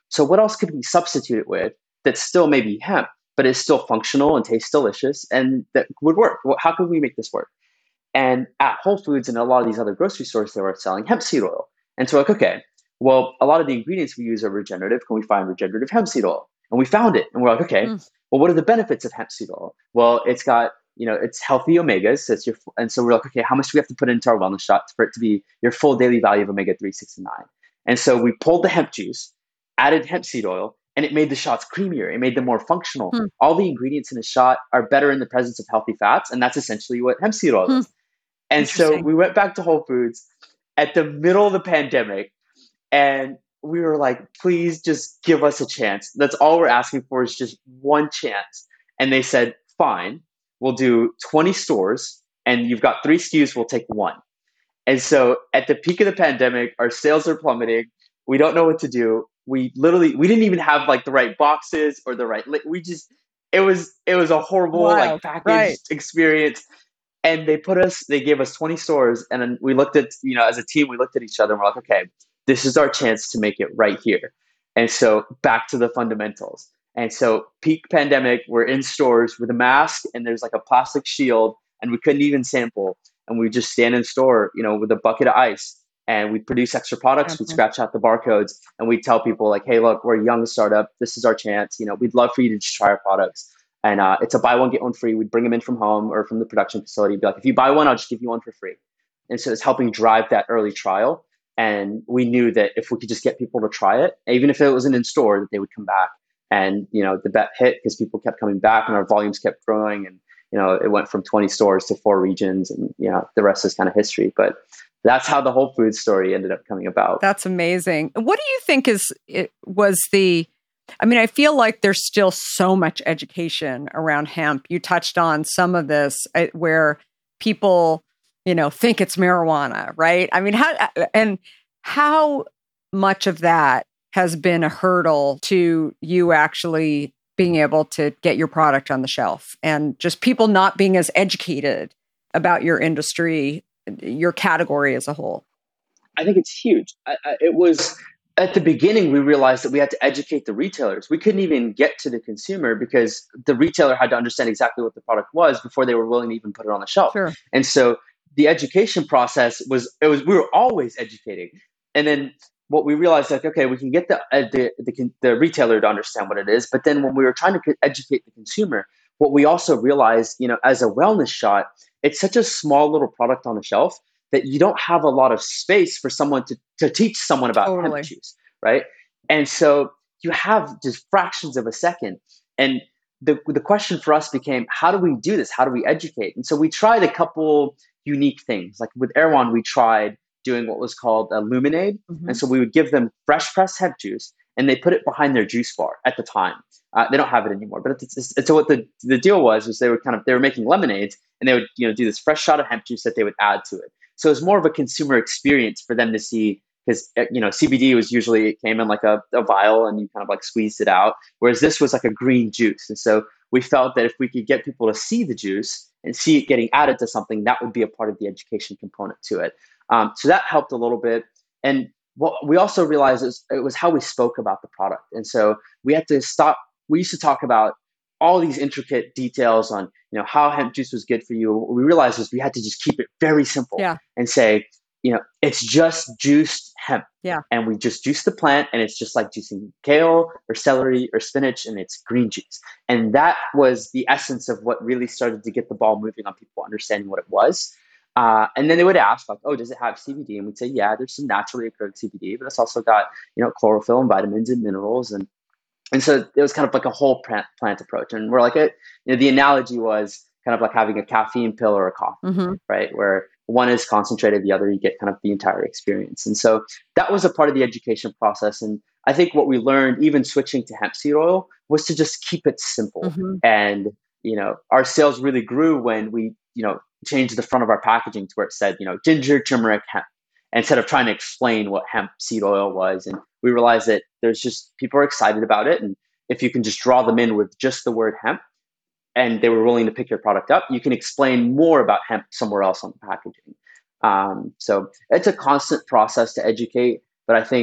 So what else could we substitute it with that's still maybe hemp, but is still functional and tastes delicious and that would work? Well, how could we make this work? And at Whole Foods and a lot of these other grocery stores, they were selling hemp seed oil. And so like, okay, well, a lot of the ingredients we use are regenerative. Can we find regenerative hemp seed oil? And we found it. And we're like, okay, mm. well, what are the benefits of hemp seed oil? Well, it's got, you know, it's healthy omegas. So it's your, and so we're like, okay, how much do we have to put into our wellness shots for it to be your full daily value of omega three, six, and nine? And so we pulled the hemp juice, added hemp seed oil, and it made the shots creamier. It made them more functional. Hmm. All the ingredients in a shot are better in the presence of healthy fats. And that's essentially what hemp seed oil hmm. is. And so we went back to Whole Foods at the middle of the pandemic and we were like, please just give us a chance. That's all we're asking for is just one chance. And they said, fine, we'll do twenty stores and you've got three S K Us, we'll take one. And so at the peak of the pandemic, our sales are plummeting. We don't know what to do. We literally, we didn't even have like the right boxes or the right, we just, it was, it was a horrible wow, like packaged right. experience. And they put us, they gave us twenty stores. And then we looked at, you know, as a team, we looked at each other and we're like, okay, this is our chance to make it right here. And so back to the fundamentals. And so peak pandemic, we're in stores with a mask and there's like a plastic shield and we couldn't even sample. And we just stand in store, you know, with a bucket of ice and we produce extra products. Okay. We scratch out the barcodes and we tell people like, hey, look, we're a young startup. This is our chance. You know, we'd love for you to just try our products. And uh, it's a buy one, get one free. We'd bring them in from home or from the production facility. Be like, if you buy one, I'll just give you one for free. And so it's helping drive that early trial. And we knew that if we could just get people to try it, even if it wasn't in store, that they would come back. And, you know, the bet hit because people kept coming back and our volumes kept growing. And, you know, it went from twenty stores to four regions and, you know, the rest is kind of history. But that's how the Whole Foods story ended up coming about. That's amazing. What do you think is it was the I mean, I feel like there's still so much education around hemp. You touched on some of this uh, where people, you know, think it's marijuana, right? I mean, how and how much of that has been a hurdle to you actually being able to get your product on the shelf and just people not being as educated about your industry, your category as a whole? I think it's huge. I, I, it was... At the beginning, we realized that we had to educate the retailers. We couldn't even get to the consumer because the retailer had to understand exactly what the product was before they were willing to even put it on the shelf. Sure. And so the education process was, it was, we were always educating. And then what we realized, like, okay, we can get the, uh, the, the, the retailer to understand what it is. But then when we were trying to educate the consumer, what we also realized, you know, as a wellness shot, it's such a small little product on the shelf that you don't have a lot of space for someone to, to teach someone about totally. hemp juice, right? And so you have just fractions of a second. And the the question for us became, how do we do this? How do we educate? And so we tried a couple unique things. Like with Erewhon, we tried doing what was called a Luminade. Mm-hmm. And so we would give them fresh pressed hemp juice and they put it behind their juice bar at the time. Uh, they don't have it anymore, but it's, it's, it's, so what the, the deal was, was they were kind of, they were making lemonades and they would, you know, do this fresh shot of hemp juice that they would add to it. So it's more of a consumer experience for them to see because, you know, C B D was usually, it came in like a, a vial and you kind of like squeezed it out. Whereas this was like a green juice. And so we felt that if we could get people to see the juice and see it getting added to something, that would be a part of the education component to it. Um, so that helped a little bit. And what we also realized is it was how we spoke about the product. And so we had to stop. We used to talk about all these intricate details on, you know, how hemp juice was good for you. What we realized was we had to just keep it very simple yeah. and say, you know, it's just juiced hemp. Yeah. And we just juice the plant and it's just like juicing kale or celery or spinach and it's green juice. And that was the essence of what really started to get the ball moving on people understanding what it was. Uh, and then they would ask like, oh, does it have C B D? And we'd say, yeah, there's some naturally occurring C B D, but it's also got, you know, chlorophyll and vitamins and minerals. And And so it was kind of like a whole plant, plant approach. And we're like, it, you know, the analogy was kind of like having a caffeine pill or a coffee, mm-hmm. right? Where one is concentrated, the other, you get kind of the entire experience. And so that was a part of the education process. And I think what we learned, even switching to hemp seed oil, was to just keep it simple. Mm-hmm. And, you know, our sales really grew when we, you know, changed the front of our packaging to where it said, you know, ginger, turmeric, hemp, instead of trying to explain what hemp seed oil was. And we realized that there's just, people are excited about it. And if you can just draw them in with just the word hemp and they were willing to pick your product up, you can explain more about hemp somewhere else on the packaging. Um, so it's a constant process to educate. But I think,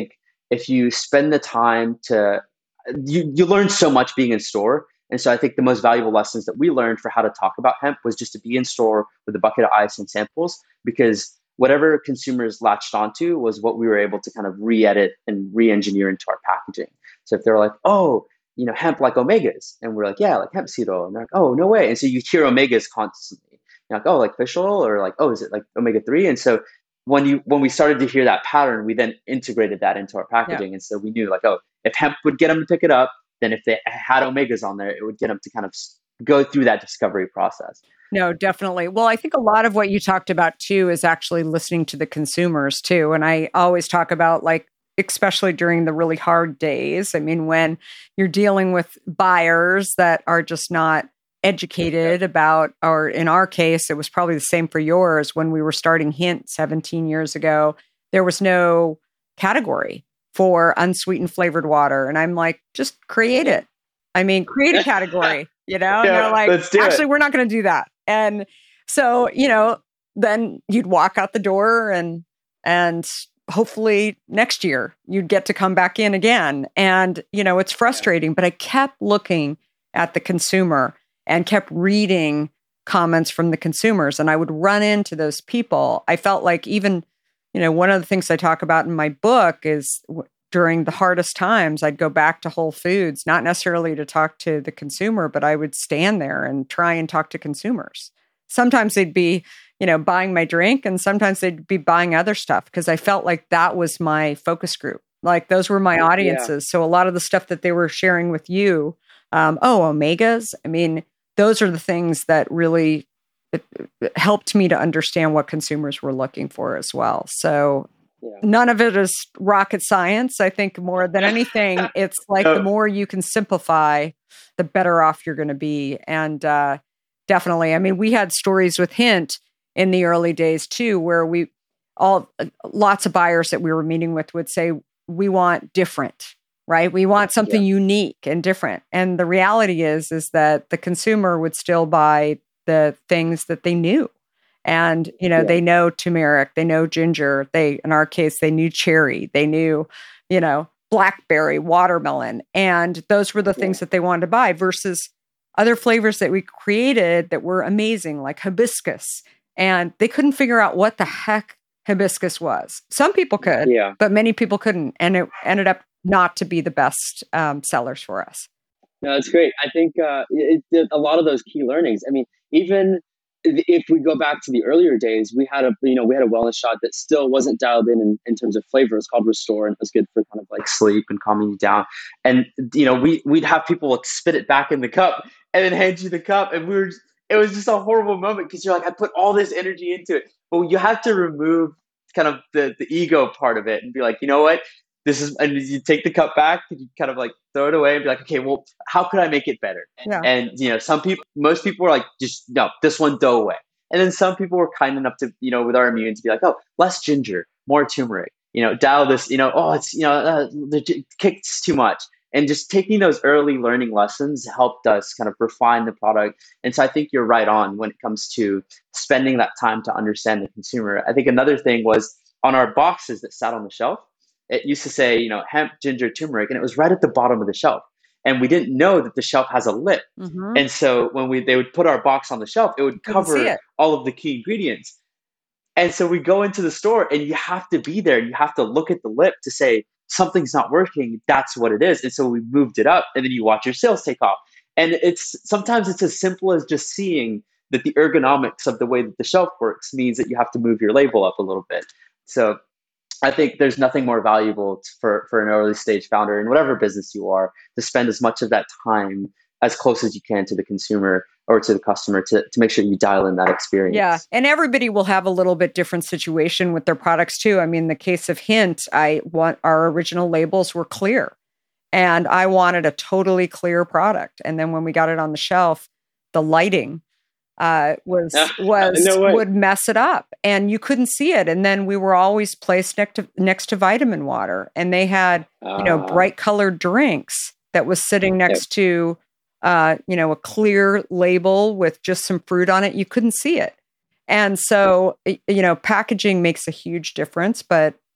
if you spend the time to, you, you learn so much being in store. And so I think the most valuable lessons that we learned for how to talk about hemp was just to be in store with a bucket of ice and samples, because whatever consumers latched onto was what we were able to kind of re-edit and re-engineer into our packaging. So if they're like, oh, you know, hemp like omegas, and we're like, yeah, like hemp seed oil, and they're like, oh, no way. And so you hear omegas constantly. You're like, oh, like fish oil, or like, oh, is it like omega three? And so when you when we started to hear that pattern, we then integrated that into our packaging. Yeah. And so we knew like, oh, if hemp would get them to pick it up, then if they had omegas on there, it would get them to kind of go through that discovery process. No, definitely. Well, I think a lot of what you talked about too is actually listening to the consumers too. And I always talk about, like, especially during the really hard days. I mean, when you're dealing with buyers that are just not educated about, or in our case, it was probably the same for yours. When we were starting Hint seventeen years ago, there was no category for unsweetened flavored water. And I'm like, just create it. I mean, create a category, you know? Yeah, and they're like, actually, it. we're not going to do that. And so, you know, then you'd walk out the door and, and hopefully next year you'd get to come back in again. And, you know, it's frustrating, but I kept looking at the consumer and kept reading comments from the consumers. And I would run into those people. I felt like even, you know, one of the things I talk about in my book is w- during the hardest times, I'd go back to Whole Foods, not necessarily to talk to the consumer, but I would stand there and try and talk to consumers. Sometimes they'd be, you know, buying my drink, and sometimes they'd be buying other stuff, because I felt like that was my focus group. Like those were my audiences. Yeah. So a lot of the stuff that they were sharing with you, um, oh, omegas. I mean, those are the things that really it, it helped me to understand what consumers were looking for as well. So yeah. None of it is rocket science. I think more than anything, it's like the more you can simplify, the better off you're going to be. And uh, definitely, I mean, we had stories with Hint in the early days too, where we all, lots of buyers that we were meeting with would say, we want different, right? We want something yeah. unique and different. And the reality is, is that the consumer would still buy the things that they knew. And, you know, yeah. they know turmeric, they know ginger, they, in our case, they knew cherry, they knew, you know, blackberry, watermelon. And those were the yeah. things that they wanted to buy, versus other flavors that we created that were amazing, like hibiscus. And they couldn't figure out what the heck hibiscus was. Some people could, yeah. but many people couldn't. And it ended up not to be the best um, sellers for us. No, that's great. I think uh, it, it, a lot of those key learnings, I mean, even if we go back to the earlier days, we had a, you know, we had a wellness shot that still wasn't dialed in, in in terms of flavor. It's called Restore, and it was good for kind of like sleep and calming you down. And, you know, we, we'd have people like spit it back in the cup and then hand you the cup. And we were, it was just a horrible moment, because you're like, I put all this energy into it. But you have to remove kind of the, the ego part of it and be like, you know what? This is, and you take the cup back and you kind of like throw it away and be like, okay, well, how could I make it better? Yeah. And, you know, some people, most people were like, just, no, this one, throw away. And then some people were kind enough to, you know, with our immune to be like, oh, less ginger, more turmeric, you know, dial this, you know, oh, it's, you know, uh, the kick's too much. And just taking those early learning lessons helped us kind of refine the product. And so I think you're right on when it comes to spending that time to understand the consumer. I think another thing was on our boxes that sat on the shelf, it used to say, you know, hemp, ginger, turmeric, and it was right at the bottom of the shelf. And we didn't know that the shelf has a lip. Mm-hmm. And so when we they would put our box on the shelf, it would cover it. all of the key ingredients. And so we go into the store, and you have to be there. You have to look at the lip to say, something's not working. That's what it is. And so we moved it up, and then you watch your sales take off. And it's sometimes it's as simple as just seeing that the ergonomics of the way that the shelf works means that you have to move your label up a little bit. So I think there's nothing more valuable for, for an early stage founder in whatever business you are to spend as much of that time as close as you can to the consumer or to the customer to, to make sure you dial in that experience. Yeah. And everybody will have a little bit different situation with their products too. I mean, in the case of Hint, I want our original labels were clear, and I wanted a totally clear product. And then when we got it on the shelf, the lighting uh, was, was, no would mess it up, and you couldn't see it. And then we were always placed next to, next to vitamin water, and they had, uh, you know, bright colored drinks that was sitting next yep. to, uh, you know, a clear label with just some fruit on it. You couldn't see it. And so, you know, packaging makes a huge difference, but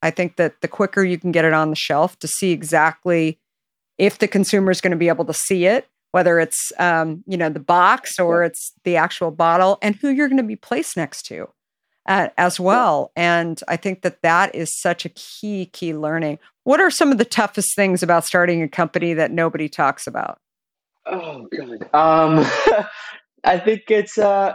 I think that the quicker you can get it on the shelf to see exactly if the consumer is going to be able to see it, whether it's, um, you know, the box or it's the actual bottle, and who you're going to be placed next to uh, as well. And I think that that is such a key, key learning. What are some of the toughest things about starting a company that nobody talks about? Oh, God. Um, I think it's uh,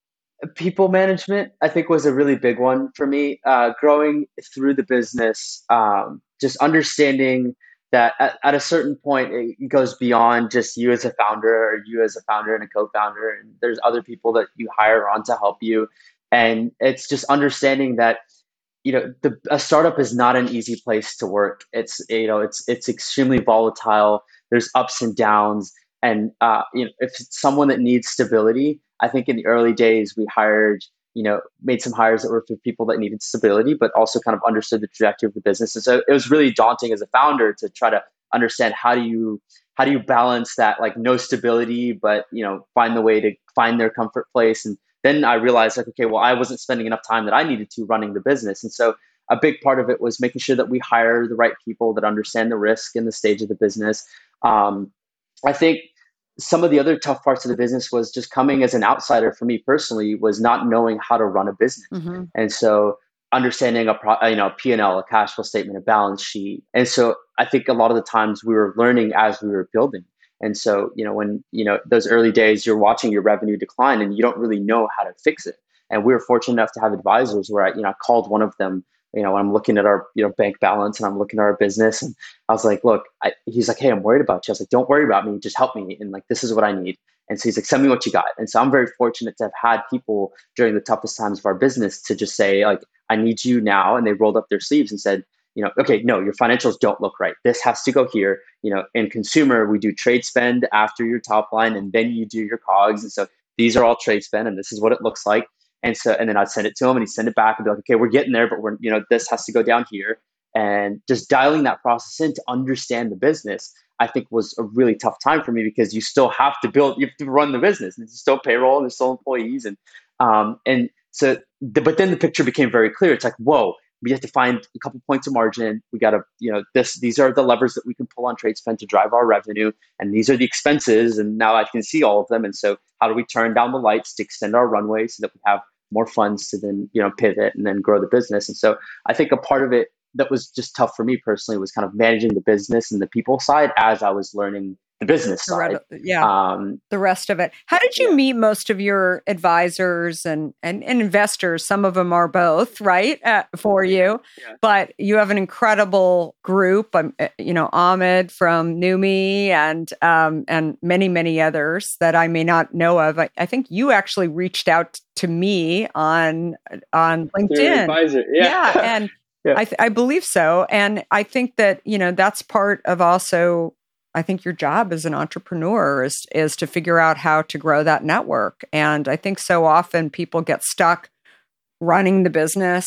people management, I think was a really big one for me. Uh, growing through the business, um, just understanding that at, at a certain point, it goes beyond just you as a founder or you as a founder and a co-founder. And there's other people that you hire on to help you. And it's just understanding that, you know, the, a startup is not an easy place to work. It's, you know, it's, it's extremely volatile. There's ups and downs. And, uh, you know, if it's someone that needs stability, I think in the early days we hired, you know, made some hires that were for people that needed stability, but also kind of understood the trajectory of the business. And so it was really daunting as a founder to try to understand how do you, how do you balance that, like no stability, but, you know, find the way to find their comfort place. And then I realized like, okay, well, I wasn't spending enough time that I needed to running the business. And so a big part of it was making sure that we hire the right people that understand the risk and the stage of the business. Um, I think some of the other tough parts of the business was just coming as an outsider for me personally, was not knowing how to run a business. Mm-hmm. And so understanding a pro, you know, P and L, a cash flow statement, a balance sheet. And so I think a lot of the times we were learning as we were building. And so, you know, when, you know, those early days, you're watching your revenue decline and you don't really know how to fix it. And we were fortunate enough to have advisors where I, you know, I called one of them, you know, when I'm looking at our, you know, bank balance and I'm looking at our business, and I was like, look, I, he's like, hey, I'm worried about you. I was like, don't worry about me. Just help me. And like, this is what I need. And so he's like, send me what you got. And so I'm very fortunate to have had people during the toughest times of our business to just say like, I need you now. And they rolled up their sleeves and said, you know, okay, no, your financials don't look right. This has to go here. You know, in consumer, we do trade spend after your top line, and then you do your cogs. And so these are all trade spend, and this is what it looks like. And so, and then I'd send it to him, and he'd send it back and be like, okay, we're getting there, but we're, you know, this has to go down here. And just dialing that process in to understand the business, I think was a really tough time for me, because you still have to build, you have to run the business, and there's still payroll, and there's still employees. And, um, and so, the, but then the picture became very clear. It's like, whoa, we have to find a couple points of margin. We got to, you know, this, these are the levers that we can pull on trade spend to drive our revenue. And these are the expenses. And now I can see all of them. And so how do we turn down the lights to extend our runway so that we have more funds to then, you know, pivot and then grow the business? And so I think a part of it that was just tough for me personally was kind of managing the business and the people side as I was learning the business side. Yeah. Um, the rest of it. How did you yeah. meet most of your advisors and, and, and investors? Some of them are both, right, uh, for you. Yeah. But you have an incredible group. Um, you know, Ahmed from Numi and um, and many, many others that I may not know of. I, I think you actually reached out to me on on LinkedIn. Advisor. Yeah. yeah. And yeah. I, th- I believe so. And I think that, you know, that's part of also, I think your job as an entrepreneur is, is to figure out how to grow that network. And I think so often people get stuck running the business,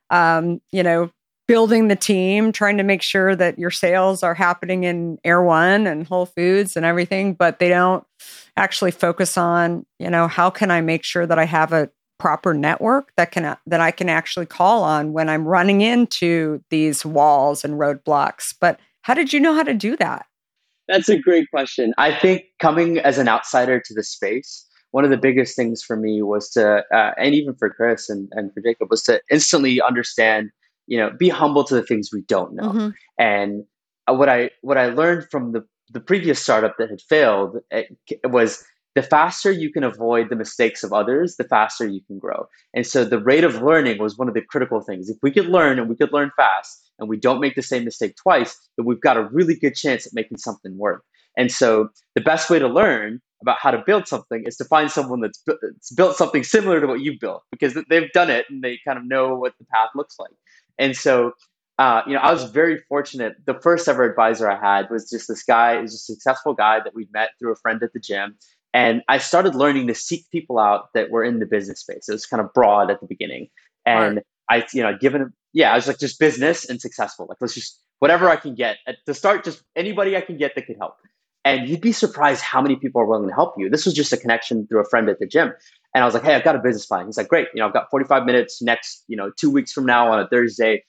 um, you know, building the team, trying to make sure that your sales are happening in Erewhon and Whole Foods and everything, but they don't actually focus on, you know, how can I make sure that I have a proper network that can that I can actually call on when I'm running into these walls and roadblocks. But how did you know how to do that? That's a great question. I think coming as an outsider to the space, one of the biggest things for me was to, uh, and even for Chris and, and for Jacob, was to instantly understand, you know, be humble to the things we don't know. Mm-hmm. And what I what I learned from the the previous startup that had failed, it, it was the faster you can avoid the mistakes of others, the faster you can grow. And so the rate of learning was one of the critical things. If we could learn and we could learn fast and we don't make the same mistake twice, then we've got a really good chance at making something work. And so the best way to learn about how to build something is to find someone that's, bu- that's built something similar to what you've built, because they've done it and they kind of know what the path looks like. And so, uh, you know, I was very fortunate. The first ever advisor I had was just this guy, he was a successful guy that we'd met through a friend at the gym. And I started learning to seek people out that were in the business space. It was kind of broad at the beginning. And right. I, you know, given him, yeah, I was like, just business and successful. Like, let's just, whatever I can get at the start, just anybody I can get that could help. And you'd be surprised how many people are willing to help you. This was just a connection through a friend at the gym. And I was like, hey, I've got a business plan. He's like, great. You know, I've got forty-five minutes next, you know, two weeks from now on a Thursday.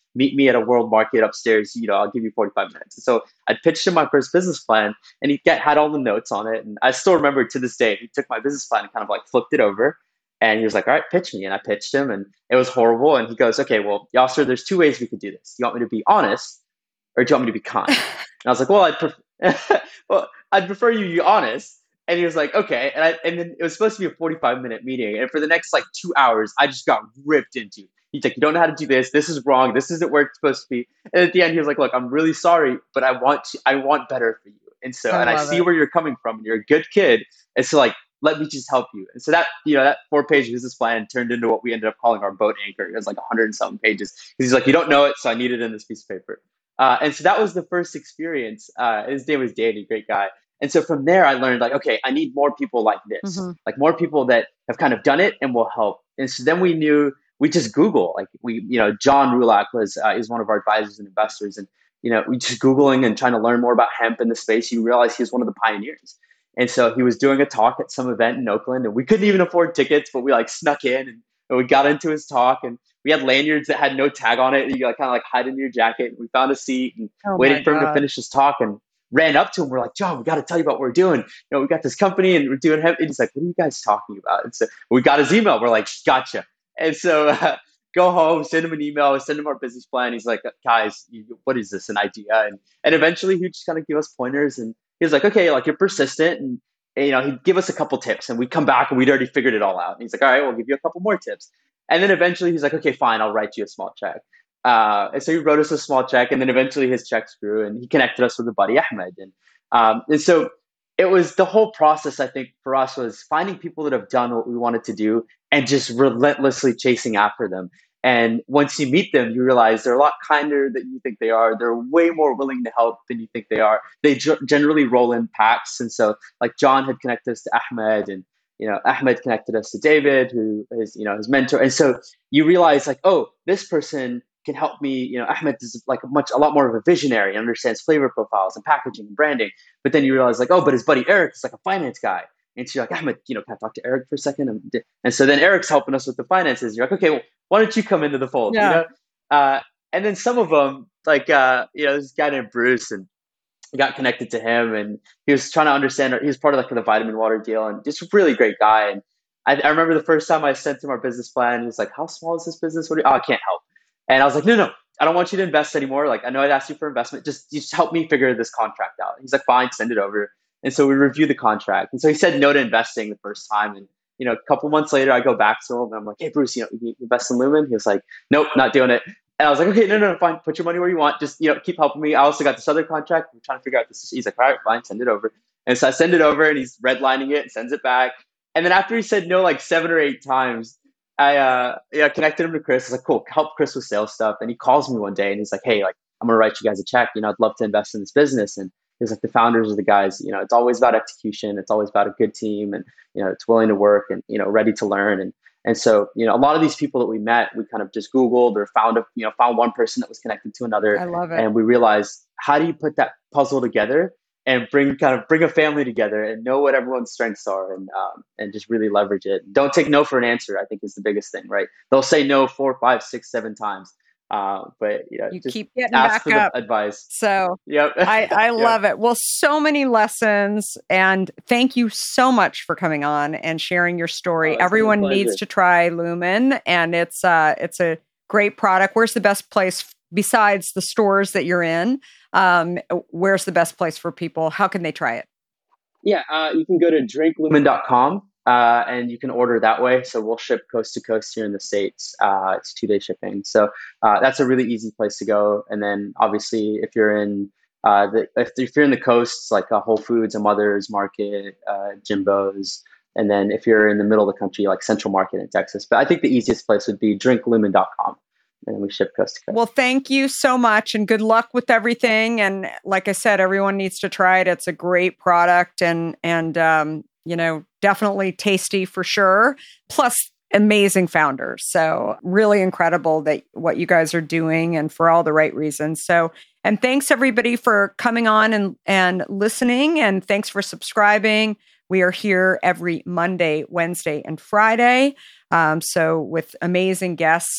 meet me at a world market upstairs. You know, I'll give you forty-five minutes. And so I pitched him my first business plan, and he get, had all the notes on it. And I still remember to this day, he took my business plan and kind of like flipped it over. And he was like, all right, pitch me. And I pitched him, and it was horrible. And he goes, okay, well, Yasser, there's two ways we could do this. Do you want me to be honest, or do you want me to be kind? And I was like, well, I'd, pref- well, I'd prefer you be honest. And he was like, okay. And I, and then it was supposed to be a forty-five minute meeting. And for the next like two hours, I just got ripped into. He's like, you don't know how to do this. This is wrong. This isn't where it's supposed to be. And at the end, he was like, look, I'm really sorry, but I want to, I want better for you. And so, I and I see it. where you're coming from, and you're a good kid. And so like, let me just help you. And so that, you know, that four page business plan turned into what we ended up calling our boat anchor. It was like a hundred and something pages. He's like, you don't know it, so I need it in this piece of paper. Uh, and so that was the first experience. Uh, his name was Danny, great guy. And so from there, I learned like, okay, I need more people like this, mm-hmm. like more people that have kind of done it and will help. And so then we knew, we just Google, like we, you know, John Rulak was, uh, is one of our advisors and investors. And, you know, we just Googling and trying to learn more about hemp in the space, you realize he was one of the pioneers. And so he was doing a talk at some event in Oakland, and we couldn't even afford tickets, but we like snuck in and, and we got into his talk, and we had lanyards that had no tag on it. And you like, kind of like hide in your jacket. And we found a seat and oh waited for him to finish his talk, and ran up to him. We're like, John, we got to tell you about what we're doing. You know, we got this company and we're doing hemp. And he's like, what are you guys talking about? And so we got his email. We're like, gotcha. And so uh, go home, send him an email, send him our business plan. He's like, guys, you, what is this, an idea? And and eventually he just kind of give us pointers, and he was like, okay, like you're persistent, and, and you know, he'd give us a couple tips, and we'd come back and we'd already figured it all out. And he's like, all right, we'll give you a couple more tips. And then eventually he's like, okay, fine, I'll write you a small check. Uh, and so he wrote us a small check, and then eventually his checks grew, and he connected us with a buddy, Ahmed. And um, and so it was the whole process, I think, for us was finding people that have done what we wanted to do and just relentlessly chasing after them. And once you meet them, you realize they're a lot kinder than you think they are. They're way more willing to help than you think they are. They g- generally roll in packs. And so like John had connected us to Ahmed, and you know, Ahmed connected us to David, who is, you know, his mentor. And so you realize like, oh, this person can help me. You know, Ahmed is like much, a lot more of a visionary, understands flavor profiles and packaging and branding. But then you realize like, oh, but his buddy Eric is like a finance guy. And so you're like, Ahmed, you know, can I talk to Eric for a second? And, and so then Eric's helping us with the finances. You're like, okay, well, why don't you come into the fold? Yeah. You know? Uh, and then some of them, like, uh, you know, this guy named Bruce, and I got connected to him, and he was trying to understand, he was part of like the vitamin water deal, and just a really great guy. And I, I remember the first time I sent him our business plan, he was like, how small is this business? What do you, oh, I can't help. And I was like, no, no, I don't want you to invest anymore. Like, I know I'd asked you for investment. Just, just help me figure this contract out. He's like, fine, send it over. And so we reviewed the contract. And so he said no to investing the first time. And, you know, a couple months later, I go back to him and I'm like, hey, Bruce, you know, you invest in Lumen? He was like, nope, not doing it. And I was like, okay, no, no, no, fine. Put your money where you want. Just, you know, keep helping me. I also got this other contract. I'm trying to figure out this. He's like, all right, fine, send it over. And so I send it over, and he's redlining it and sends it back. And then after he said no like seven or eight times, I uh, yeah, connected him to Chris. I was like, cool, help Chris with sales stuff. And he calls me one day and he's like, hey, like, I'm going to write you guys a check. You know, I'd love to invest in this business. And he's like, the founders are the guys, you know, it's always about execution. It's always about a good team, and, you know, it's willing to work and, you know, ready to learn. And, and so, you know, a lot of these people that we met, we kind of just Googled or found a, you know, found one person that was connected to another. I love it. And we realized, how do you put that puzzle together and bring kind of bring a family together and know what everyone's strengths are, and um, and just really leverage it. Don't take no for an answer, I think, is the biggest thing, right? They'll say no four, five, six, seven times. Uh, but you know, you just keep getting ask back for up. The advice. So yep. I, I yep. love it. Well, so many lessons, and thank you so much for coming on and sharing your story. Oh, Everyone needs to try Lumen, and it's uh it's a great product. Where's the best place besides the stores that you're in? Um, where's the best place for people? How can they try it? Yeah, uh, you can go to drink lumen dot com. Uh, and you can order that way. So we'll ship coast to coast here in the States. Uh, it's two day shipping. So uh, that's a really easy place to go. And then obviously if you're in uh, the, if, if you're in the coasts, like uh, Whole Foods, a Mother's Market, uh, Jimbo's. And then if you're in the middle of the country, like Central Market in Texas. But I think the easiest place would be drink lumen dot com. And we ship coast to coast. Well, thank you so much, and good luck with everything. And like I said, everyone needs to try it. It's a great product, and, and, um, you know, definitely tasty for sure. Plus amazing founders. So really incredible that what you guys are doing, and for all the right reasons. So, and thanks everybody for coming on and, and listening, and thanks for subscribing. We are here every Monday, Wednesday, and Friday. Um, so with amazing guests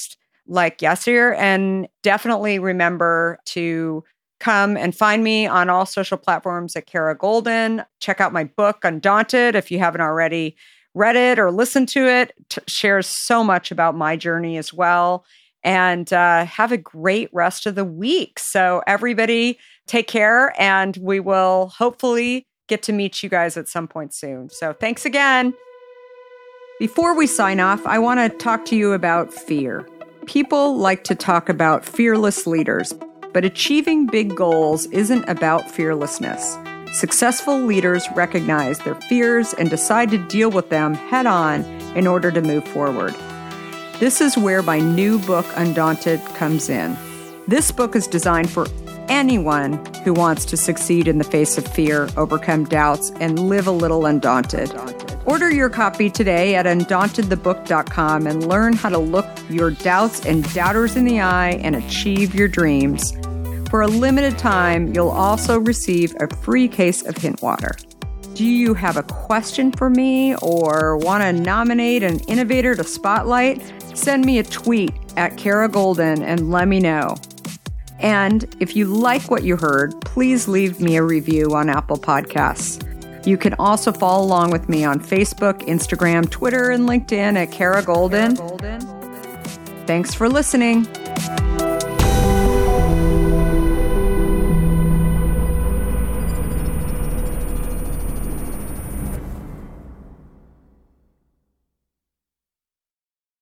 like Yasir. And definitely remember to come and find me on all social platforms at Kara Goldin. Check out my book, Undaunted, if you haven't already read it or listened to it. T- shares so much about my journey as well. And uh, have a great rest of the week. So everybody take care, and we will hopefully get to meet you guys at some point soon. So thanks again. Before we sign off, I want to talk to you about fear. People like to talk about fearless leaders, but achieving big goals isn't about fearlessness. Successful leaders recognize their fears and decide to deal with them head on in order to move forward. This is where my new book, Undaunted, comes in. This book is designed for anyone who wants to succeed in the face of fear, overcome doubts, and live a little undaunted. Order your copy today at undaunted the book dot com and learn how to look your doubts and doubters in the eye and achieve your dreams. For a limited time, you'll also receive a free case of Hint Water. Do you have a question for me or want to nominate an innovator to spotlight? Send me a tweet at Kara Goldin and let me know. And if you like what you heard, please leave me a review on Apple Podcasts. You can also follow along with me on Facebook, Instagram, Twitter, and LinkedIn at Kara Goldin. Thanks for listening.